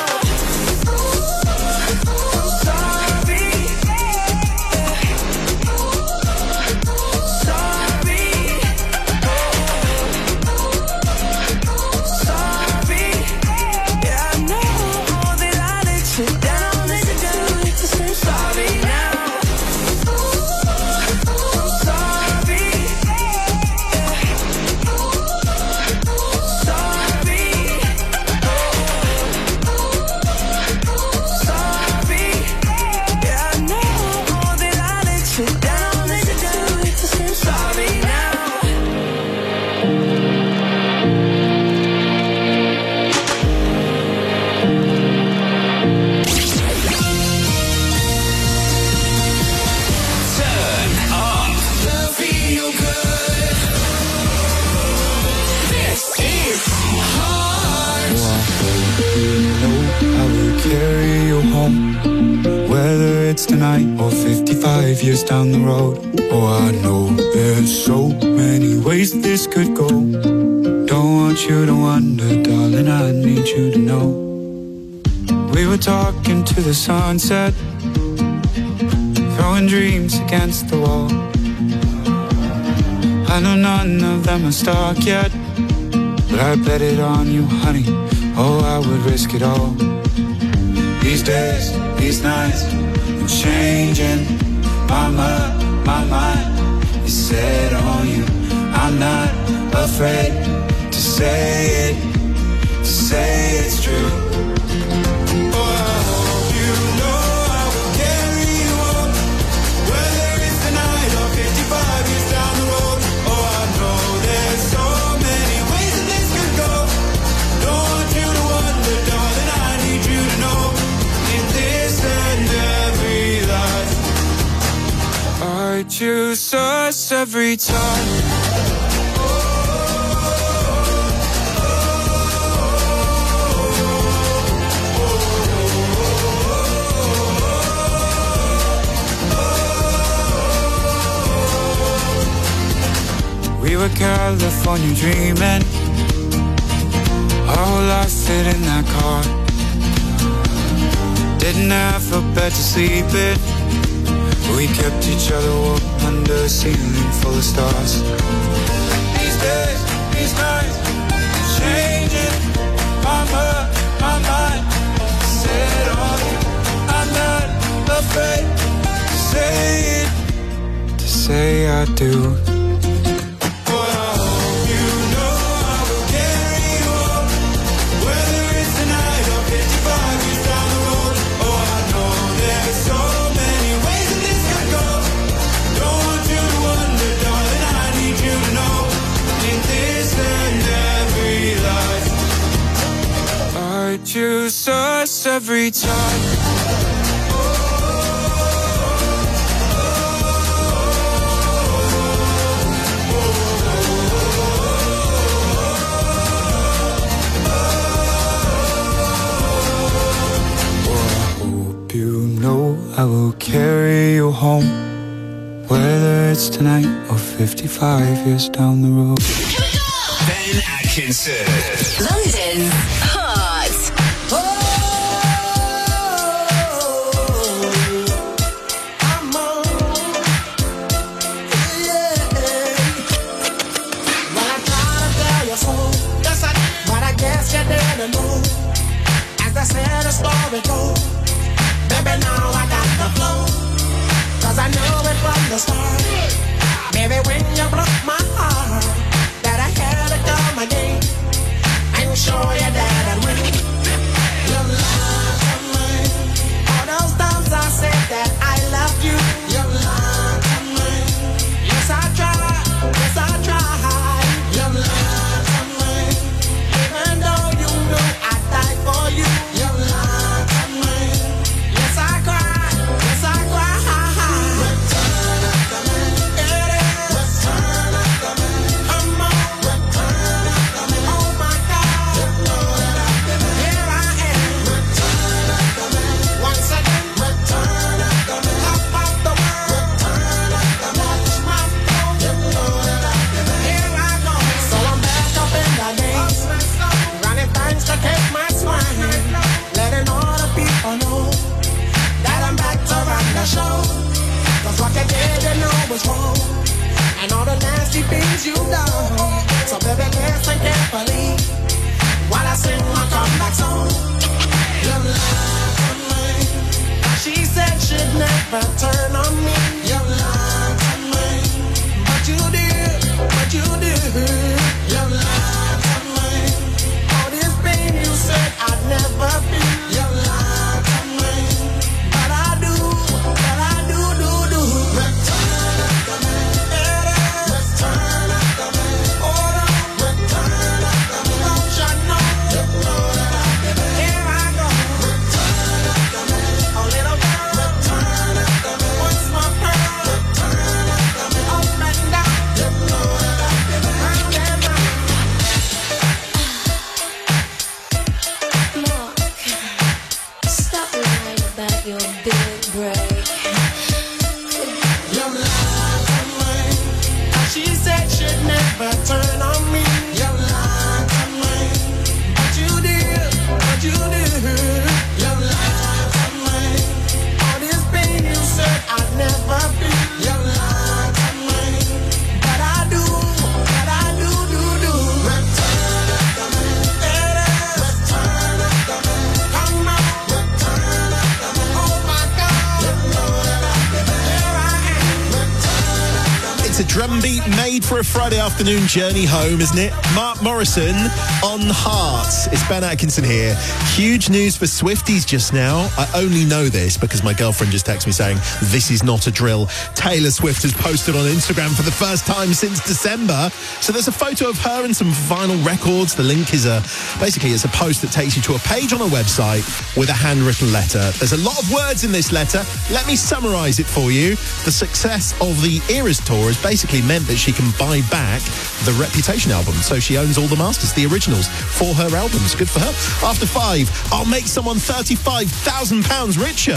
Tonight or 55 years down the road. Oh, I know there's so many ways this could go. Don't want you to wonder, darling, I need you to know. We were talking to the sunset, throwing dreams against the wall. I know none of them are stuck yet, but I bet it on you, honey. Oh, I would risk it all. These days, these nights, changing my mind is set on you. I'm not afraid to say it's true. Oh, I hope you know I will carry you on, whether it's tonight or 55 years down the road. Oh, I know there's so many ways that this could go. Don't want you to wonder, darling, I need you to know. In this and every life, I choose us every time. We were California dreaming, our whole life fit in that car. Didn't have a bed to sleep in, we kept each other warm under a ceiling full of stars. These days, these nights, changing my mind, set on you. I'm not afraid to say I do. Choose us every time. I will carry you home, whether it's tonight or 55 years down the road. Ben Atkinson, London's Heart. Well, I tried to tell you so, yes I did, but I guess you didn't know. As I said, the story goes, baby, now I got the start. Baby, when you broke my heart, that I had to come again and show you that I win. You lied to me. All those times I said that I loved you. You lied to me. Yes, I tried. Yes, I tried. You lied to me. Even though you knew I'd die for you. You lied to me. Yes, I cried. Yes, I cried. Return it to me. It is. Return it to me. Come on. Return it to me. Oh my God. You know that I did it. Here I am. Return it to me. Once again. Return it to me. Top of the world. Return it to me. Watch my flow. You know that I did it. Here I go. So I'm back up in the days. Running things to take my swing. Letting all the people know that I'm back to run the show. Cause what you did, you know was wrong. And all the nasty things you done. So baby, listen carefully while I sing my comeback song. You lied to me. She said she'd never turn on me. You lied to me. But you did. But you did. You lied to me. All this pain you said I'd never feel. You lied to me. But I do. Return it to me. It is. Return it to me. Hold on. Return it to me. Don't you know? You know that I did it. Here I go. Return it to me. A little girl. Return it to me. What's my pearl? Return it to me. Up and down. You know that I did it. Round and round. Look, stop lying about your big break. You lied to me. She said she'd never turn on me. You lied to me. But you did. But you did. You lied to me. All this pain you said I'd never feel. You lied to me. But I do. Return it to me. It is. Return it to me. Come on. Return it to me. Oh my God. You know that I did it. Here I am. Return it to me. It's a drum beat made for a Friday afternoon journey home, isn't it? Mark Morrison on Hearts. It's Ben Atkinson here. Huge news for Swifties just now. I only know this because my girlfriend just texted me saying, this is not a drill. Taylor Swift has posted on Instagram for the first time since December. So there's a photo of her and some vinyl records. The link is basically it's a post that takes you to a page on a website with a handwritten letter. There's a lot of words in this letter. Let me summarise it for you. The success of the Eras tour has basically meant that she can buy back the Reputation album. So she owns all the masters, the originals, for her albums. Good for her. After 5, I'll make someone £35,000 richer.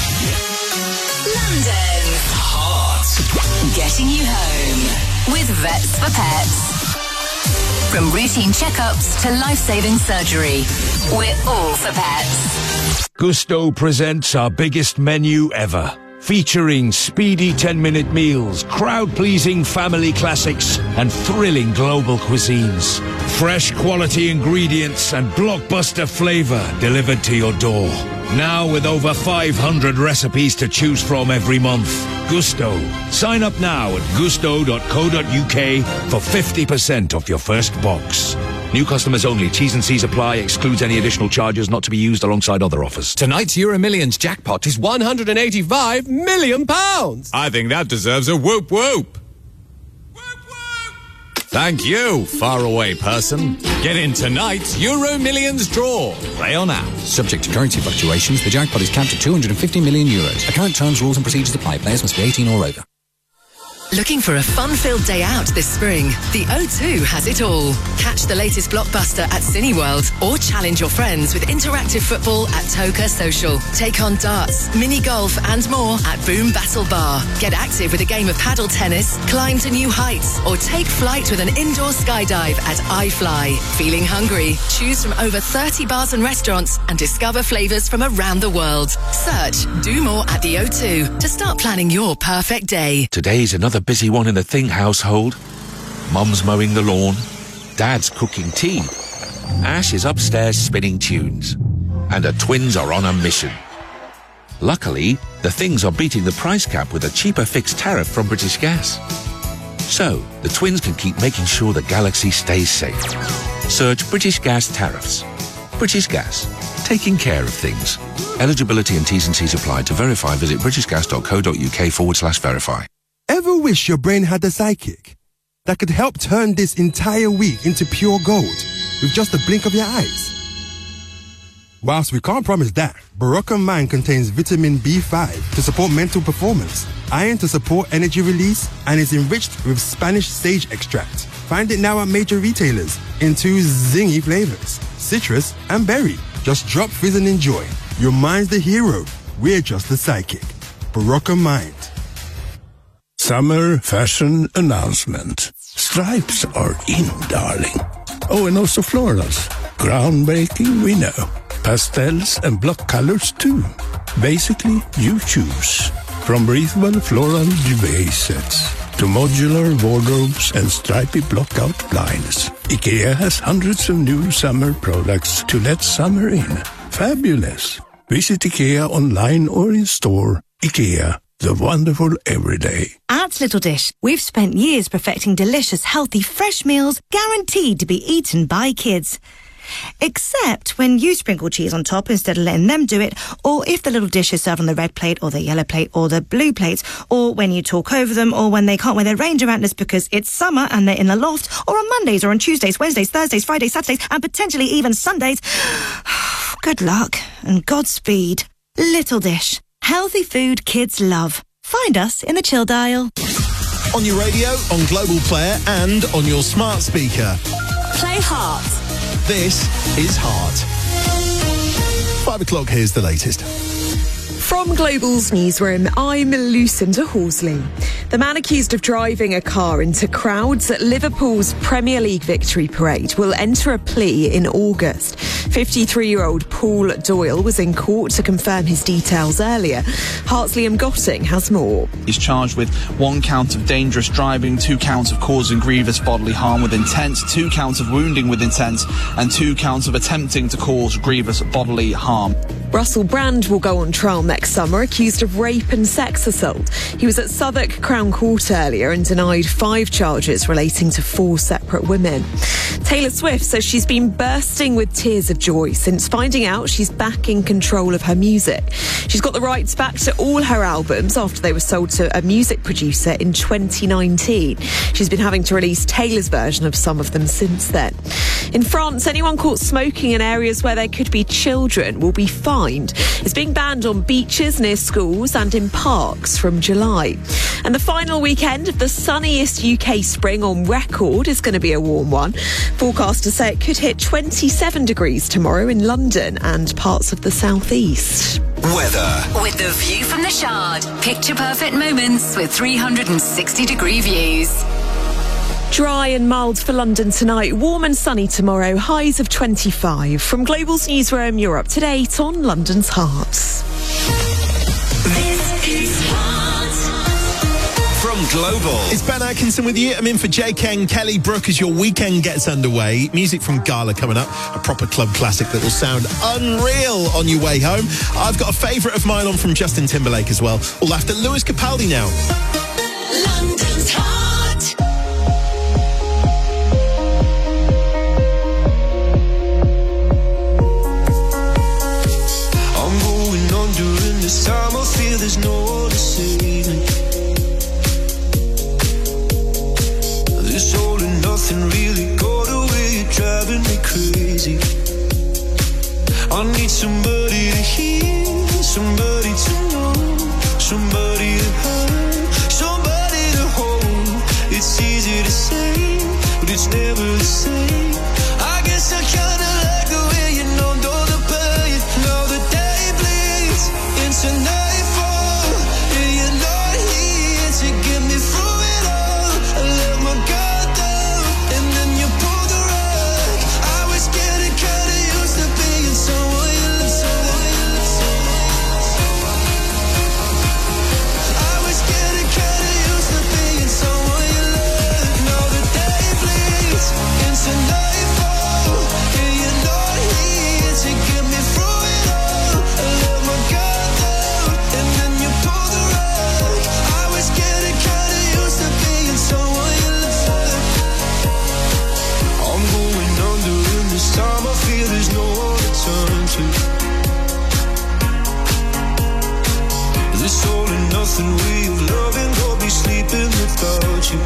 London. Heart. Getting you home with Vets for Pets. From routine checkups to life-saving surgery, we're all for pets. Gusto presents our biggest menu ever. Featuring speedy 10-minute meals, crowd-pleasing family classics, and thrilling global cuisines. Fresh quality ingredients and blockbuster flavor delivered to your door. Now with over 500 recipes to choose from every month. Gusto. Sign up now at gusto.co.uk for 50% off your first box. New customers only. T's and C's apply. Excludes any additional charges not to be used alongside other offers. Tonight's Euro Millions jackpot is £185 million. I think that deserves a whoop whoop. Thank you, faraway person. Get in tonight's Euro Millions draw. Play on app. Subject to currency fluctuations, the jackpot is capped at €250 million. Account terms, rules and procedures apply. Players must be 18 or over. Looking for a fun-filled day out this spring? The O2 has it all. Catch the latest blockbuster at Cineworld or challenge your friends with interactive football at Toka Social. Take on darts, mini golf and more at Boom Battle Bar. Get active with a game of paddle tennis, climb to new heights or take flight with an indoor skydive at iFly. Feeling hungry? Choose from over 30 bars and restaurants and discover flavours from around the world. Search Do More at the O2 to start planning your perfect day. Today's another busy one in the Think household. Mum's mowing the lawn, Dad's cooking tea, Ash is upstairs spinning tunes, and her twins are on a mission. Luckily, the things are beating the price cap with a cheaper fixed tariff from British Gas. So, the twins can keep making sure the galaxy stays safe. Search British Gas tariffs. British Gas, taking care of things. Eligibility and T's and C's apply. To verify, visit britishgas.co.uk/verify. Ever wish your brain had a sidekick that could help turn this entire week into pure gold with just a blink of your eyes? Whilst we can't promise that, Barocca Mind contains vitamin B5 to support mental performance, iron to support energy release, and is enriched with Spanish sage extract. Find it now at major retailers in 2 zingy flavors, citrus and berry. Just drop fizz and enjoy. Your mind's the hero. We're just the sidekick. Barocca Mind. Summer fashion announcement. Stripes are in, darling. Oh, and also florals. Groundbreaking, we know. Pastels and block colors too. Basically, you choose. From breathable floral duvet sets to modular wardrobes and stripy block-out blinds, IKEA has hundreds of new summer products to let summer in. Fabulous. Visit IKEA online or in store. IKEA, the wonderful everyday. At Little Dish, we've spent years perfecting delicious, healthy, fresh meals guaranteed to be eaten by kids. Except when you sprinkle cheese on top instead of letting them do it, or if the little dish is served on the red plate or the yellow plate or the blue plate, or when you talk over them, or when they can't wear their Ranger antlers because it's summer and they're in the loft, or on Mondays or on Tuesdays, Wednesdays, Thursdays, Fridays, Saturdays, and potentially even Sundays. Good luck and Godspeed. Little Dish. Healthy food kids love. Find us in the chill dial. On your radio, on Global Player, and on your smart speaker. Play Heart. This is Heart. 5 o'clock, here's the latest. From Global's newsroom, I'm Lucinda Horsley. The man accused of driving a car into crowds at Liverpool's Premier League victory parade will enter a plea in August. 53-year-old Paul Doyle was in court to confirm his details earlier. Heart's Liam Gotting has more. He's charged with 1 count of dangerous driving, 2 counts of causing grievous bodily harm with intent, 2 counts of wounding with intent, and 2 counts of attempting to cause grievous bodily harm. Russell Brand will go on trial next summer, accused of rape and sex assault. He was at Southwark Crown Court earlier and denied 5 charges relating to 4 separate women. Taylor Swift says she's been bursting with tears of joy since finding out she's back in control of her music. She's got the rights back to all her albums after they were sold to a music producer in 2019. She's been having to release Taylor's version of some of them since then. In France, anyone caught smoking in areas where there could be children will be fined. It's being banned on beaches, near schools and in parks from July. And the final weekend of the sunniest UK spring on record is going to be a warm one. Forecasters say it could hit 27 degrees tomorrow in London and parts of the southeast. Weather. With the view from the Shard. Picture perfect moments with 360-degree views. Dry and mild for London tonight, warm and sunny tomorrow, highs of 25. From Global's newsroom, you're up to date on London's Hearts. This is Heart. From Global. It's Ben Atkinson with you. I'm in for J. Ken, Kelly Brook as your weekend gets underway. Music from Gala coming up, a proper club classic that will sound unreal on your way home. I've got a favourite of mine on from Justin Timberlake as well. All after Lewis Capaldi now. London's Heart. This time I feel there's no one to save me. This all and nothing really got away, driving me crazy. I need somebody to hear, somebody to know, somebody to hurt, somebody to hold. It's easy to say, but it's never the same. I guess I kinda like the way you know the pain. Now the day bleeds into nightfall, and you're not here to get me through it all. I let my guard down, and then you pulled the rug. I was getting kinda used to being someone you love. I was getting kinda used to being someone you love. Now the day bleeds into nightfall, nothing we've loved and go be sleeping without you.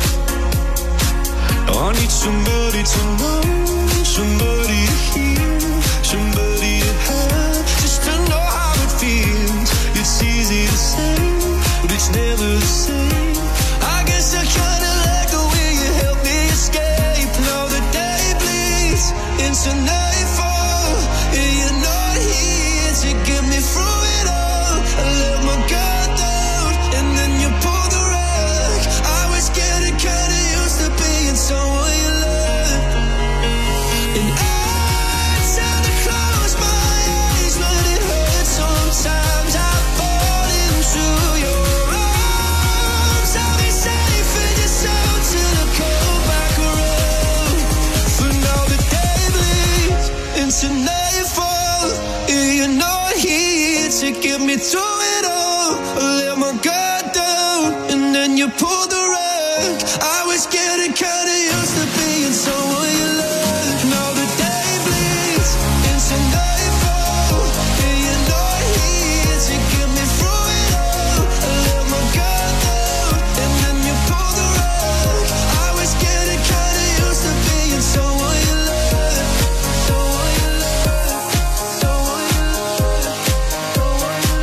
I need somebody to know, somebody to hear, somebody to have, just to know how it feels. It's easy to say, but it's never the same. I guess I kinda like the way you help me escape. Now the day bleeds into nightfall, and you're not here to get me through it all. I let my guard down, and then you pull the rug. I was getting kinda used to being someone you love, and I try to close my eyes, but it hurts sometimes. I fall into your arms. I'll be safe in your soul till I come back around. For now the day bleeds into nightfall, and you're not here to get me through it all. I let my guard down, and then you pull the rug. I was getting kinda used to being someone you love. Now the day bleeds into nightfall, and you're not here to get me through it all. I let my guard down, and then you pull the rug. I was getting kinda used to being someone you love, someone you love, someone you love, someone you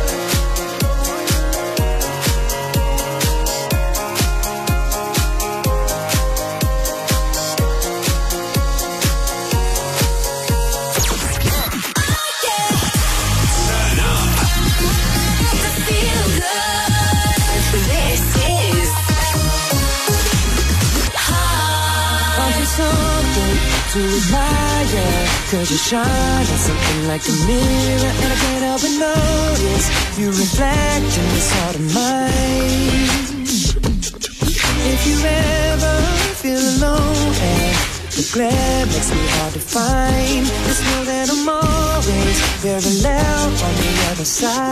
This is I'll do something to admire, 'cause you shine on something like a mirror, and I can't help but notice you reflect in this heart of mine. If you ever feel alone and the glare makes me hard to find, just know that I'm always very loud on the other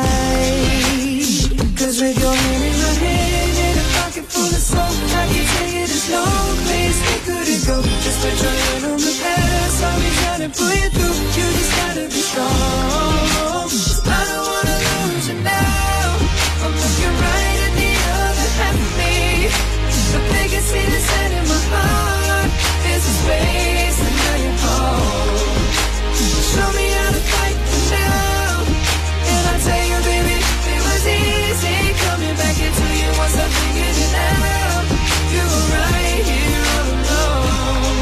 side. 'Cause with your hand in my hand and a pocket full of smoke, I can tell you there's no place we couldn't go. Just put your hand on the past, I'll be trying to pull you through. You just gotta be strong. I don't wanna lose you now. I'm looking right at the other half of me. The biggest thing that's set in my heart is the space, and now you're home. Show me how to fight for now, and I tell you, baby, it was easy coming back into you once I figured it out. You were right here all alone.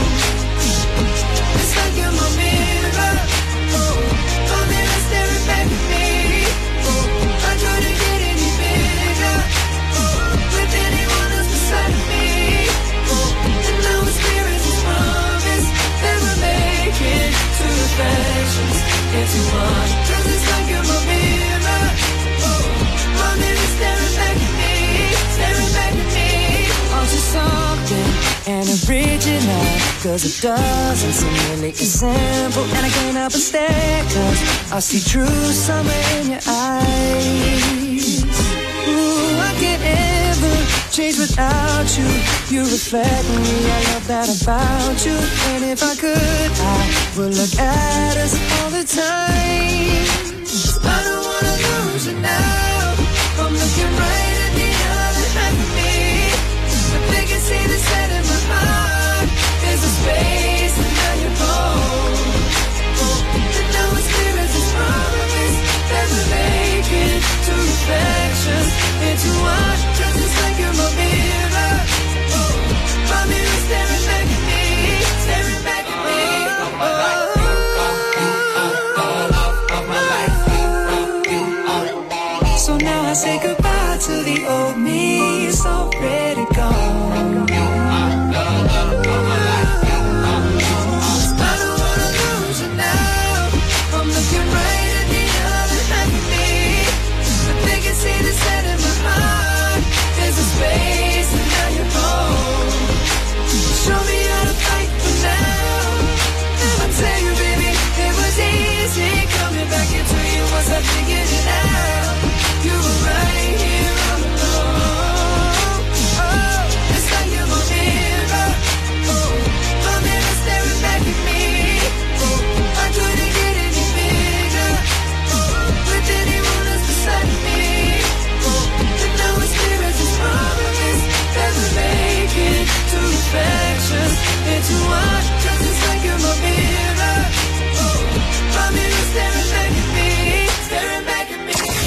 It's like you're my mirror, oh, my mirror staring back at me. Oh, I couldn't get any bigger, oh, with anyone else beside me. Oh, and now it's clear as this promise that we're making two reflections into one. 'Cause it's like you're my mirror, oh, my mirror staring back at me, staring back at me. Onto something and original, 'cause it doesn't seem really as simple, and I can't help but stare, 'cause I see true summer in your eyes. Ooh, I can't ever change without you. You reflect me, I love that about you. And if I could, I would look at us all the time. I don't wanna lose you now. I'm looking right at the other half of me. The biggest thing that's set in my heart is the space, and now you're home. And now it's clear as this promise that we're making two reflections into one. 'Cause it's like you're my mirror, oh, my mirror staring back at me, staring back at me. Oh, of my life. to worry.